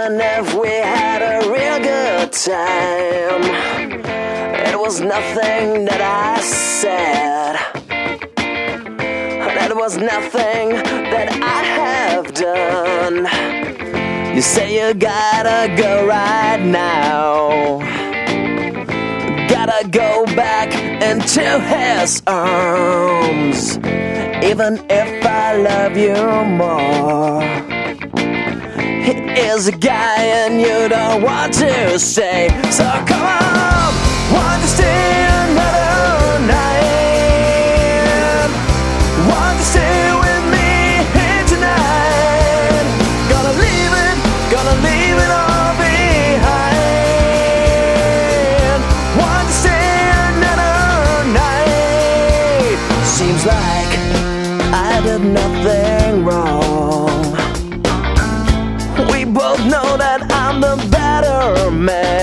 even if we had a real good time, it was nothing that I said, and it was nothing that I have done. You say you gotta go right now, gotta go back into his arms, even if I love you more. He is a guy and you don't want to stay, so come on, want to stay another night, want to stay with me here tonight. Gonna leave it all behind. Want to stay another night. Seems like I did nothing wrong. We both know that I'm the better man.